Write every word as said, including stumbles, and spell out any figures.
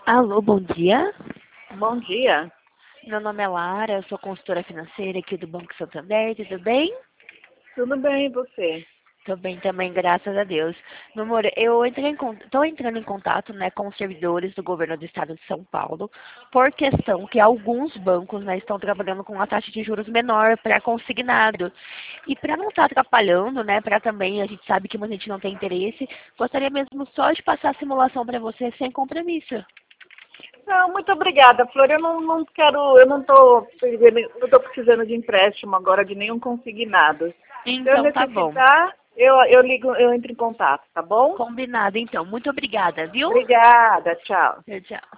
Alô, bom dia. Bom dia. Meu nome é Lara, eu sou consultora financeira aqui do Banco Santander, tudo bem? Tudo bem, e você? Tô bem também, graças a Deus. Meu amor, eu entrei em, tô entrando em contato, né, com os servidores do governo do estado de São Paulo, por questão que alguns bancos, né, estão trabalhando com uma taxa de juros menor para consignado. E para não estar atrapalhando, né, para também, a gente sabe que a gente não tem interesse, gostaria mesmo só de passar a simulação para você sem compromisso. Não, muito obrigada, Flor. Eu não, não quero, eu não estou não tô precisando de empréstimo agora, de nenhum consignado. Se eu Então tá bom. necessitar, eu, eu ligo, eu entro em contato, tá bom? Combinado, então. Muito obrigada, viu? Obrigada, tchau. Tchau, tchau.